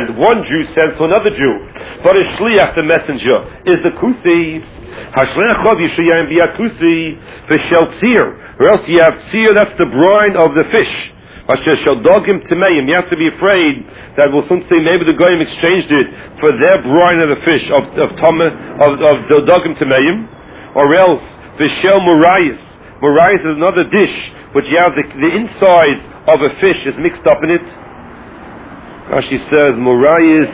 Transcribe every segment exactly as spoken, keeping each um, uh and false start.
understand, one Jew sends to another Jew, but a shliach, the messenger, is the kusi. Hashliach chov yishayim biyad kusi v'shel tzir, or else you have tzir, that's the brine of the fish. Asher shel dogim tmeim, you have to be afraid that we'll soon say maybe the goyim exchanged it for their brine of the fish of of tome, of of the dogim tmeim, or else v'shel murayis. Murayis is another dish which you have the, the inside of a fish is mixed up in it. Rashi says murayis.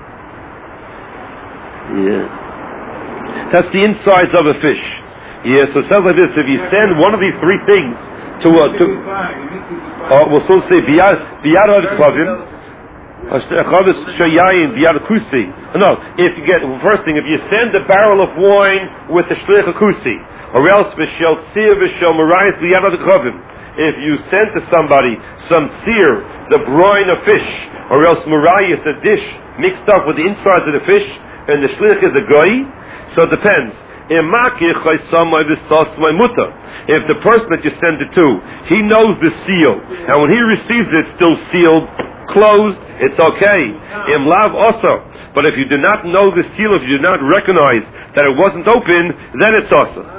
Yeah, that's the insides of a fish. Yeah, so it sounds like this: if you send one of these three things to uh, to, uh, we'll still say biyad biyad klavim, chavis shayayin biyad kusi. No, if you get first thing, if you send a barrel of wine with a shlich kusi, or else v'shel tzir v'shel murayis biyad klavim. If you send to somebody some tzir, the brine of fish, or else murayis, a dish mixed up with the insides of the fish, and the shlich is a goy, so it depends. If the person that you send it to, he knows the seal, and when he receives it, still sealed, closed, it's okay. Im lav also. But if you do not know the seal, if you do not recognize that it wasn't open, then it's also.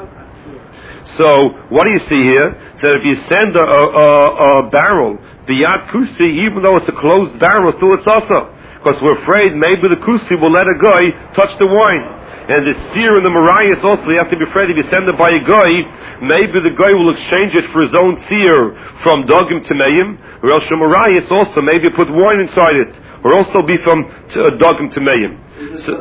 So, what do you see here? That if you send a, a, a barrel, biyad kusi, even though it's a closed barrel, still it's also. Because we're afraid maybe the kusi will let a guy touch the wine. And the seer and the marias also, you have to be afraid if you send it by a guy, maybe the guy will exchange it for his own seer from dogim to meim, or else the marias also, maybe put wine inside it, or also be from uh, dogim to meim. So,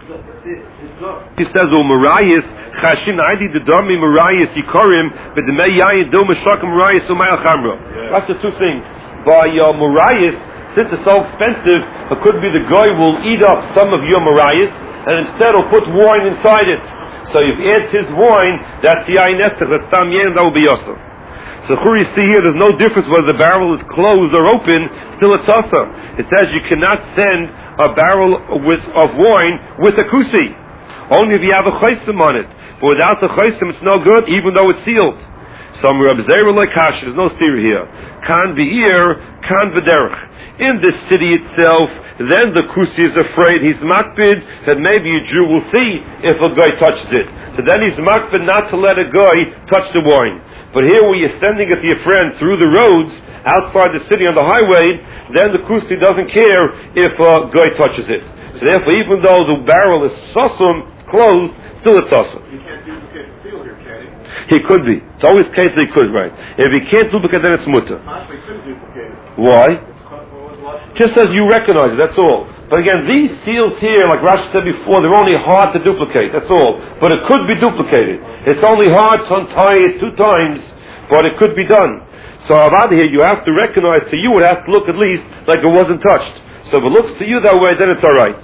he says, "Oh, Marias, Chashin Aidi the Dami Marias Yikorim, but the Meyayin Do Meshakim Marias Umayal Chamra." That's the two things. By your uh, Marias, since it's so expensive, it could be the guy will eat up some of your Marias, and instead will put wine inside it. So if you add his wine, that's the Ayin Esther, that's Tam Yen, that will be Yosef. So you see here, there's no difference whether the barrel is closed or open, still it's also. It says you cannot send a barrel with, of wine with a kusi. Only if you have a chaysim on it. But without the chaysim, it's no good, even though it's sealed. Some Reb Zera like Hash, there's no steer here. Kan v'ir, kan v'derech. In the city itself, then the kusi is afraid, he's makbid, that maybe a Jew will see if a guy touches it. So then he's makbid not to let a guy touch the wine. But here where you're sending it to your friend through the roads, outside the city on the highway, then the kusi doesn't care if a guy touches it. So therefore, even though the barrel is sasum, closed, still it's awesome. He can't duplicate the seal here, can He he? could be. It's always the case that he could, right? If he can't duplicate, then it's mutter. Possibly could duplicate it. Why? Just as you recognize it, that's all. But again, these seals here, like Rashi said before, they're only hard to duplicate, that's all. But it could be duplicated. It's only hard to untie it two times, but it could be done. So out here, you have to recognize, to you it has to look at least like it wasn't touched. So if it looks to you that way, then it's alright.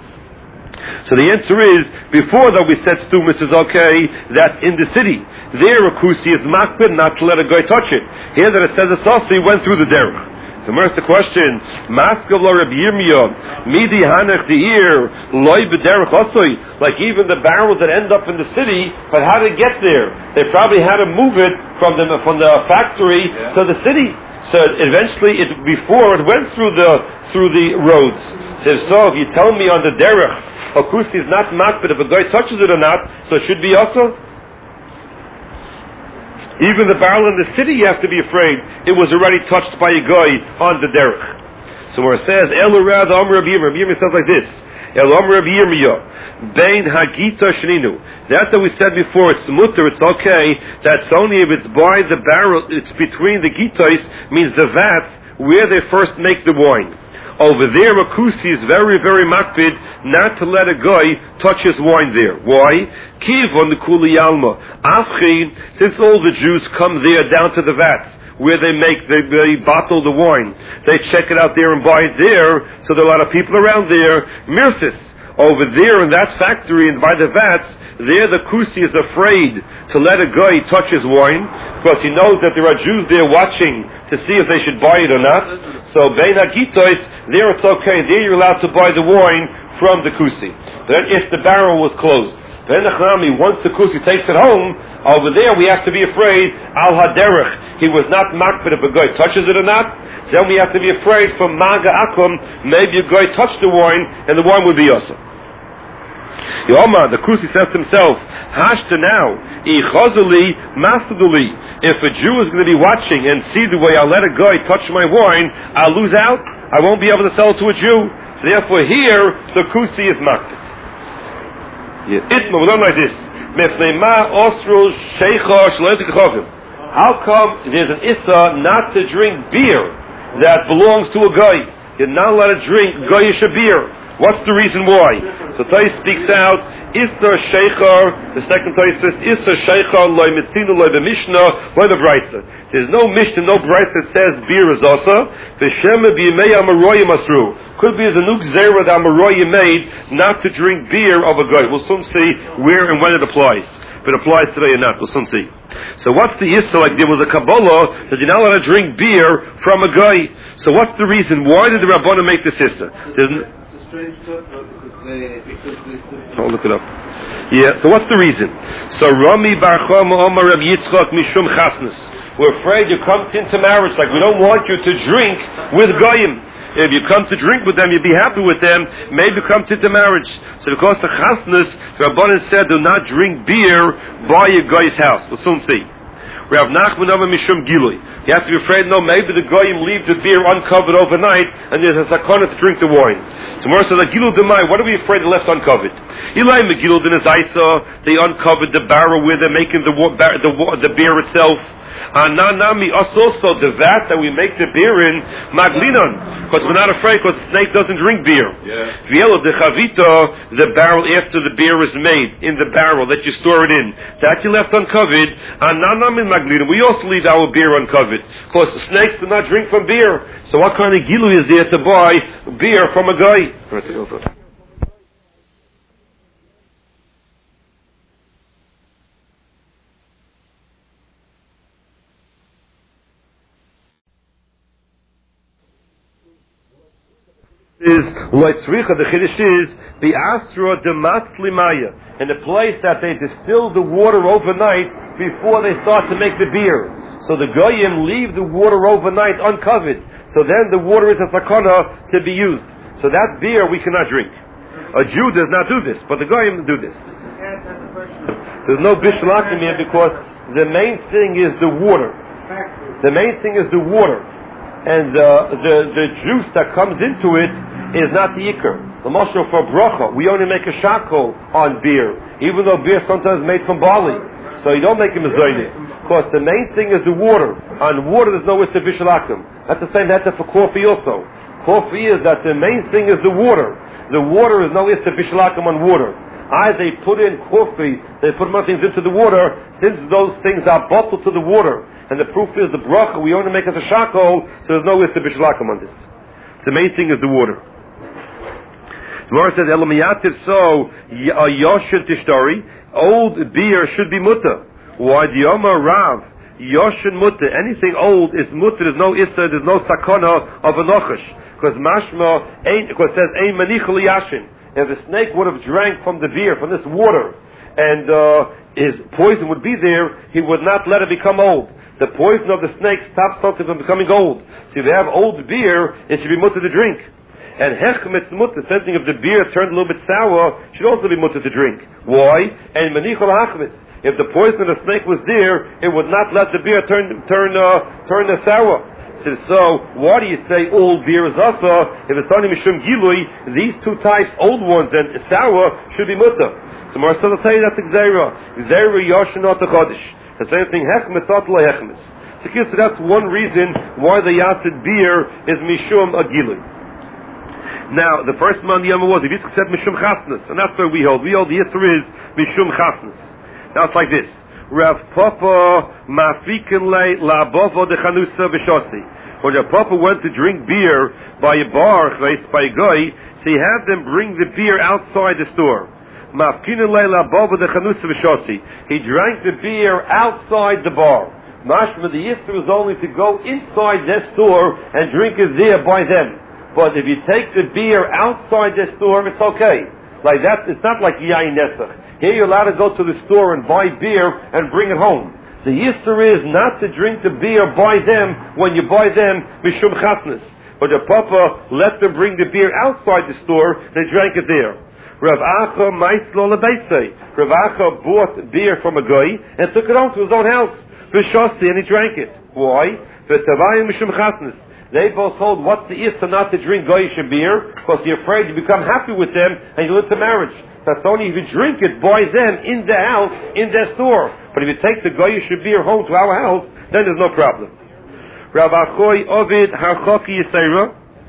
So the answer is, before that we said stumus is okay, that's in the city. There a kusi is makbid not to let a guy touch it. Here that it says it's also, he went through the derech. So where's the question? Maskav lo Reb Yirmiyah, midi hanech de'ir, loy b'derech osoi. Like even the barrels that end up in the city, but how did it get there? They probably had to move it from the from the factory yeah. to the city. So eventually, it before it went through the through the roads. So so if you tell me on the derech, a kusi is not makbid if a guy touches it or not, so it should be also. Even the barrel in the city, you have to be afraid it was already touched by a guy on the derech. So where it says El Rad Amr Rabbi Yirmiyah, Rabbi Yirmiyah says like this: El Amr Rabbi Yirmiyah, Bein Hagita Shninu. That's what we said before. It's mutter. It's okay. That's only if it's by the barrel. It's between the gitais, means the vats where they first make the wine. Over there, a kusi is very, very makbid not to let a guy touch his wine there. Why? Kiv on the kuli alma. Afchi, since all the Jews come there down to the vats where they make, they, they bottle the wine. They check it out there and buy it there. So there are a lot of people around there. Mirsis. Over there in that factory and by the vats, there the kusi is afraid to let a guy touch his wine because he knows that there are Jews there watching to see if they should buy it or not. So bein hagitos, there it's okay. There you're allowed to buy the wine from the kusi. Then if the barrel was closed, then once the kusi takes it home, Over there, we have to be afraid, al haderech, he was not makbid if a guy touches it or not. Then we have to be afraid from maga akum, maybe a guy touched the wine, and the wine would be also. Yoma, the Krusi says to himself, Hashta now, Ichazuli, Masuduli. If a Jew is going to be watching and see the way I let a guy touch my wine, I'll lose out. I won't be able to sell it to a Jew. So therefore here, the Krusi is makbid. Itma, we learn like this. How come there's an issa not to drink beer that belongs to a guy? You're not allowed to drink goyish beer. What's the reason why? So Tais speaks out, Issa Sheikhar, the second Tais says, Issa Sheikhar, loy mitzina, loy b'mishnah, loy b'braisa. There's no mishnah, no braisa that says beer is asa. V'shema b'yimei amaroyim asru. Could be as a new gzera that amaroyim made not to drink beer of a guy. We'll soon see where and when it applies. If it applies today or not, we'll soon see. So what's the issa? Like there was a Kabbalah that you're not allowed to drink beer from a guy. So what's the reason? Why did the Rabbanah make this issa? There's n- I'll look it up. Yeah, so what's the reason? So Rami Bar Chama Omar Reb Yitzchak Mishum Chasnus. We're afraid you come into marriage, like we don't want you to drink with Goyim. If you come to drink with them, you'll be happy with them. Maybe come to the marriage. So because the chasnus, the Rabbanan said, do not drink beer by your guy's house. We'll soon see. We have Nachman Amar Mishum Gilui. You have to be afraid, no, maybe the goyim leave the beer uncovered overnight, and there's a sakana to drink the wine. So Mor says, Gilu Demai, what are we afraid they left uncovered? Eli Megilul Din Isa, they uncovered the barrel where they're making the the, the beer itself. Ananami, us also the vat that we make the beer in maglinon, because we're not afraid, because the snake doesn't drink beer. Vielo de chavita, the barrel after the beer is made in the barrel that you store it in, that you left uncovered. Ananami maglinon, we also leave our beer uncovered, because the snakes do not drink from beer. So what kind of gilu is there to buy beer from a guy? Is loitzricha, the chiddush is the asra dematz limaya, in the place that they distill the water overnight before they start to make the beer. So the goyim leave the water overnight uncovered. So then the water is a sakana to be used. So that beer we cannot drink. A Jew does not do this, but the goyim do this. There's no bishalakim here because the main thing is the water. The main thing is the water. And uh, the the juice that comes into it is not the ikr. The mashal for bracha, we only make a shackle on beer, even though beer sometimes is made from barley. So you don't make a mezainis, because the main thing is the water. On water, there's no issa bishalakim. That's the same matter for coffee also. Coffee is that the main thing is the water. The water is no issa bishalakim on water. Either they put in coffee, they put more things into the water, since those things are bottled to the water. And the proof is the bracha, we only make it a shakol, so there's no issa b'shlakim on this. The main thing is the water. The Gemara says, Elamiyativ so, a yoshin tishtari, old beer should be mutter. Why? The Yoma Rav, yoshin mutter, anything old is mutter, there's no issa, there's no sakana of a nochash. Because mashma, ain't, because it says, ein manichal yashin. If the snake would have drank from the beer, from this water, and uh, his poison would be there, he would not let it become old. The poison of the snake stops something from becoming old. So if you have old beer, it should be mutter to drink. And hechmetz mutter, sensing if the beer turned a little bit sour, should also be mutter to drink. Why? And manichol hachmetz. If the poison of the snake was there, it would not let the beer turn turn uh, turn uh, sour. So, so why do you say old beer is asa? If it's only mishum gilui, these two types, old ones and sour, should be mutter. So Marcel will tell you that's Gzeira. Gzeira yoshin ot chodesh. The same thing, hechmes atla hechmes. So that's one reason why the yasid beer is mishum agilin. Now, the first man the Yama was, if Yitzchak said mishum chasnas, and that's where we hold. We hold the Yisr is mishum chasnas. Now it's like this. Rav Papa mafikin le la bovo de chanusa b'shosi. When Rav Papa went to drink beer by a bar, by a guy, so he had them bring the beer outside the store. He drank the beer outside the bar. Mashma, the Yisr is only to go inside their store and drink it there by them. But if you take the beer outside their store, it's okay. Like that, it's not like Yain Nesach. Here you're allowed to go to the store and buy beer and bring it home. The Yisur is not to drink the beer by them when you buy them Mishum Chasnas. But the Papa let them bring the beer outside the store, they drank it there. Rav Acha Maislo Lebeisei. Rav Acha bought beer from a guy and took it home to his own house. V'shosti, and he drank it. Why? V'tavayim Mishum Chasnas. They both hold what's the Issa not to drink Goyish beer, because you're afraid you become happy with them and you live to marriage. That's only if you drink it by them in the house, in their store. But if you take the Goyish beer home to our house, then there's no problem. Rav Achoy Ovid Harchoki Yisera.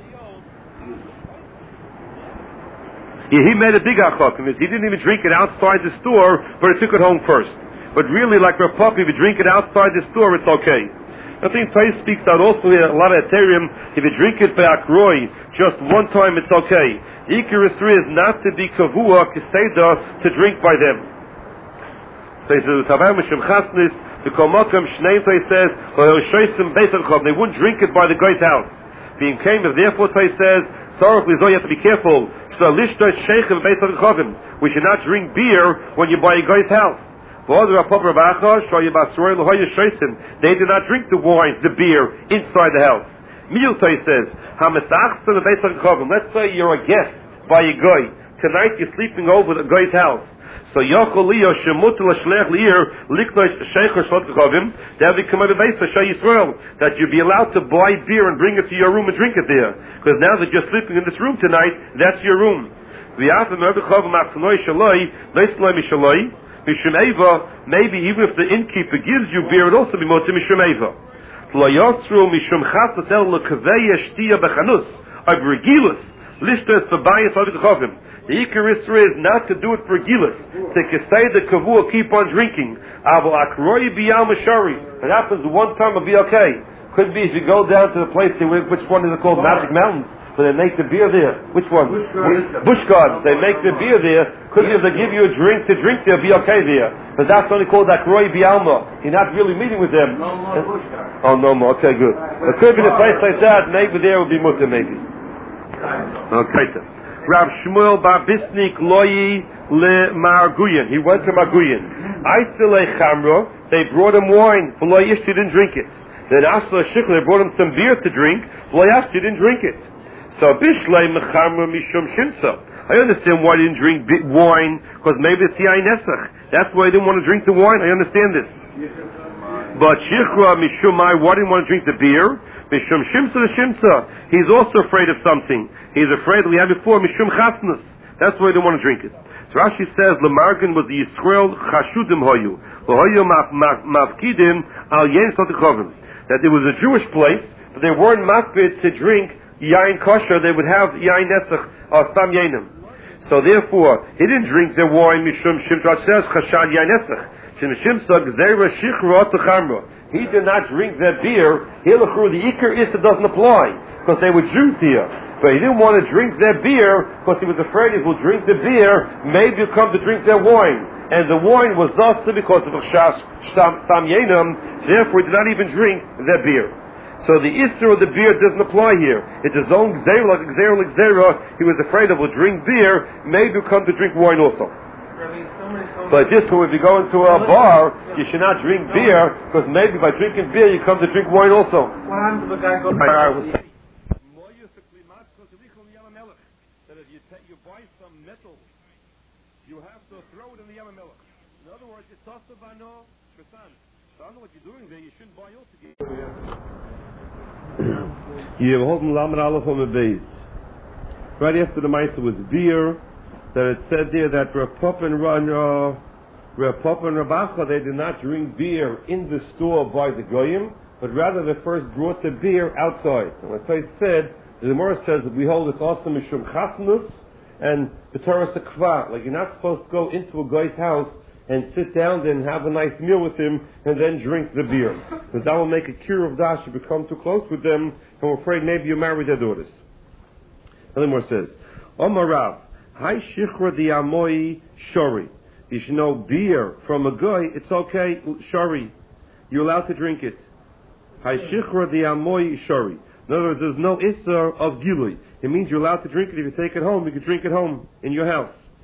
He made a big Harchok. He didn't even drink it outside the store, but he took it home first. But really, like Rav Papa, if you drink it outside the store, it's okay. I think Tais speaks out also here, a lot of Ethereum, if you drink it by Akroi, just one time it's okay. The Icarus is not to be Kavua, Keseda, to drink by them. So he says, the Komakam Shneim says, they wouldn't drink it by the guy's house. Being came, if therefore Tais says, Sorok Lizo, you have to be careful. We should not drink beer when you buy a guy's house. They did not drink the wine, the beer, inside the house. Miltai says, let's say you're a guest by a guy. Tonight you're sleeping over at a guy's house. So that will that you'll be allowed to buy beer and bring it to your room and drink it there. Because now that you're sleeping in this room tonight, that's your room. Mishum Eva, maybe even if the innkeeper gives you beer, it also be motim Mishum Eva. Lo yosru Mishum Chatas el lekavei shtia bechanus, of regilus, lishtas bebayis of the chovim. The Icarus is not to do it for regilus, to say the kavua keep on drinking. Avo akroi biyal mashari. It happens one time, it'll be okay. Could be if you go down to the place, which one is it called? Magic Mountains. But they make the beer there. Which one? Bush Gardens. They make the beer there. Could be if they give you a drink to drink there, be okay there. But that's only called Akroi Bialma. You're not really meeting with them. No more Bush Gardens. Oh, no more. Okay, good. It could be a place like that. Maybe there will be mutter, maybe. Okay, then. Rav Shmuel Bar Bisnik Loyi Le Marguyen. He went to Marguyen. Aisile Chamro. They brought him wine. For Loyish, he didn't drink it. Then Asla Shikla, they brought him some beer to drink. Loyash, he didn't drink it. So Bishlei Mechamra Mishum Shimsa. I understand why he didn't drink wine, because maybe it's Yain Nesach. That's why he didn't want to drink the wine. I understand this. But Shichra Mishumai, why didn't he want to drink the beer? Mishum Shimsa the Shimsa. He's also afraid of something. He's afraid, we had before, Mishum Chasnus. That's why he didn't want to drink it. So Rashi says, Lamargan was the Yisrael Chashudim Hoyu. Hoyu Mavkidim Al Yen Sotichovim. That it was a Jewish place, but they weren't makbid to drink Yain kosher, they would have Yain Nesach or Stam Yainim. So therefore, he didn't drink their wine Mishum Shimsa. It says Chashad Yain Nesach. Shimsa Gzeira Shichra Otachamra. He did not drink their beer. Hilachru, the Iker Issa doesn't apply because they were Jews here. But he didn't want to drink their beer because he was afraid if he'll drink the beer, maybe he'll come to drink their wine. And the wine was thus because of Chash Stam Yainim. Therefore, he did not even drink their beer. So the Isser of the beer doesn't apply here. It's his own Gzeira, like Gzeira, like Gzeira. He was afraid of will drink beer, maybe he'll come to drink wine also. So like this, if you go into a bar, you should not drink beer, because maybe by drinking beer, you come to drink wine also. What happens if a guy goes to the that if you, ta- you buy some metal, you have to throw it in the Yam Melech. In other words, it's also bano shatan. So I don't know what you're doing there. You shouldn't buy altogether. You hold Lamed Aleph on the base. Right after the Maisa was beer, that it said there that Rav Papa and uh, Rav Papa and Rabacha, they did not drink beer in the store by the Goyim, but rather they first brought the beer outside. And as I said, the Gemara says that we hold it also Mishum Chasnus and the Torah Sekva. Like you're not supposed to go into a guy's house and sit down there and have a nice meal with him and then drink the beer. Because that will make a cure of dash. You become too close with them and we're afraid maybe you marry their daughters. And the Gemara says, Omar Rav, Hai Shichra di Amoi Shori. You should know beer from a guy, it's okay, Shori. You're allowed to drink it. Hai Shichra di Amoi Shori. In other words, there's no Issa of Gilui. It means you're allowed to drink it. If you take it home, you can drink it home in your house.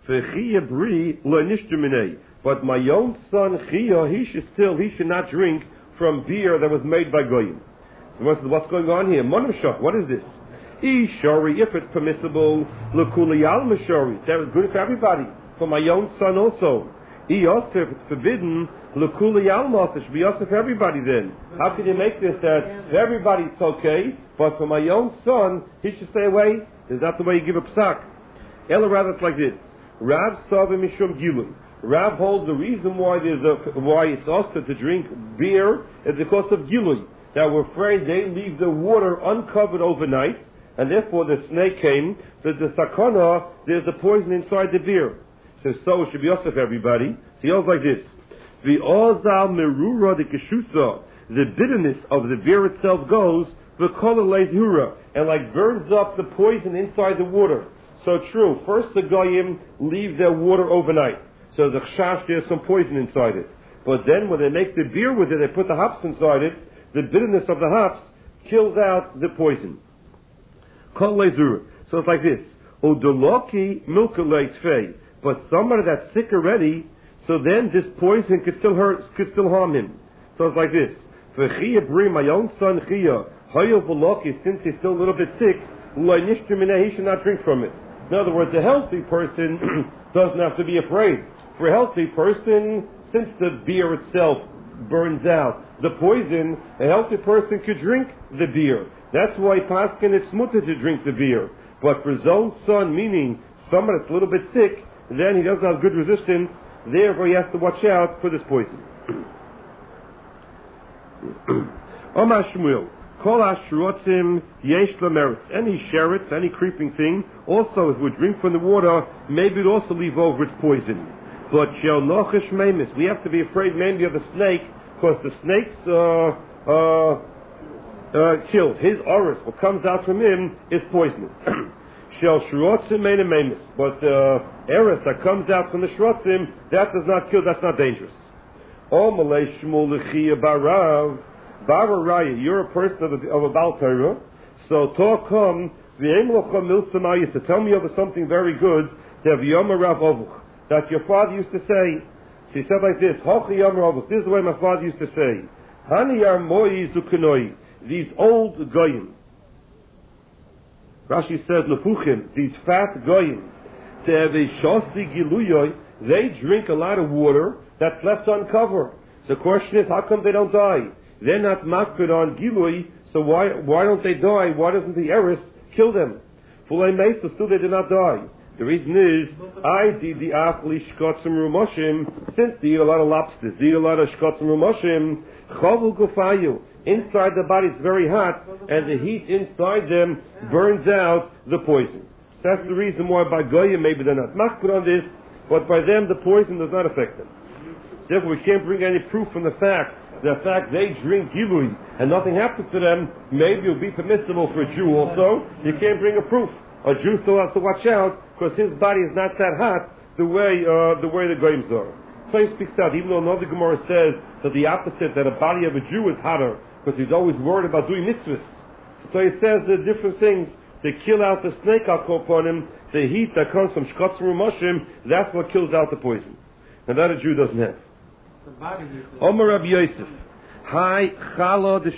V'chiyah bri lo nishtuminei. But my own son Chiyah, he should still, he should not drink from beer that was made by goyim. So what's, what's going on here? Monoshach, what is this? Ishari, if it's permissible, l'kuli al mashari, that is good for everybody, for my own son also. Iyosef, if it's forbidden, l'kuli al masa, should be yosef for everybody then. How can you make this that for everybody it's okay, but for my own son, he should stay away? Is that the way you give a psak? Ella rather it's like this. Rav Savim Mishum Gilui. Rav holds the reason why there's a, why it's also to drink beer is because of Gilui. That we're afraid they leave the water uncovered overnight, and therefore the snake came, that the sakana, there's the poison inside the beer. So, so it should be also for everybody. So he holds like this. The ozal merura the keshusa, the bitterness of the beer itself goes, the kola lezura, and like burns up the poison inside the water. So true, first the goyim leave their water overnight. So the chash, there's some poison inside it. But then when they make the beer with it, they put the hops inside it, the bitterness of the hops kills out the poison. So it's like this. Odoloki milkalei tfei. But somebody that's sick already, so then this poison could still hurt, could still harm him. So it's like this. For Chia bri, my own son Chia, Hayo Voloki, since he's still a little bit sick, he should not drink from it. In other words, a healthy person doesn't have to be afraid. For a healthy person, since the beer itself burns out the poison, a healthy person could drink the beer. That's why Paskin it's mutter to drink the beer. But for his own son, meaning someone that's a little bit sick, then he doesn't have good resistance, therefore he has to watch out for this poison. Omar Shmuel, Kol Ashrotzim Yesh Lameretz. Any sheretz, any creeping thing, also if we drink from the water, maybe it also leave over its poison. But Shel Nochesh Memis, we have to be afraid maybe of the snake, because the snake's uh, uh, uh, killed. His oris, what comes out from him, is poisonous. Shel Shrotzim Memis. But the uh, eris that comes out from the Shrotzim, that does not kill, that's not dangerous. O Malay Shmuel Lechia Barav. Bararaya, you're a person of a, of a Baal Torah, so talk come, to tell me over something very good, that your father used to say. She said like this, this is the way my father used to say, these old goyim. Rashi says, these fat goyim, they drink a lot of water that's left uncovered. The question is, how come they don't die? They're not makbid on Gilui, so why why don't they die? Why doesn't the Eris kill them? Fulay Mesa, still they did not die. The reason is, I did the Achli Shkotzim Rumoshim, since they eat a lot of lobsters, they eat a lot of Shkotzim Rumoshim, Chavul Gufayu, inside the body it's very hot, and the heat inside them burns out the poison. That's the reason why by Goya maybe they're not makbid on this, but by them the poison does not affect them. Therefore we can't bring any proof from the fact the fact they drink Gilui and nothing happens to them, maybe it will be permissible for a Jew also. You can't bring a proof. A Jew still has to watch out because his body is not that hot the way uh, the way the Goyim are. So he speaks out, even though another Gemara says that the opposite, that a body of a Jew is hotter because he's always worried about doing mitzvahs. So he says the different things. They kill out the snake I'll upon him, the heat that comes from Shkotzim Rumoshim, that's what kills out the poison. And that a Jew doesn't have. Omer Rabbi Yosef, Hi Chala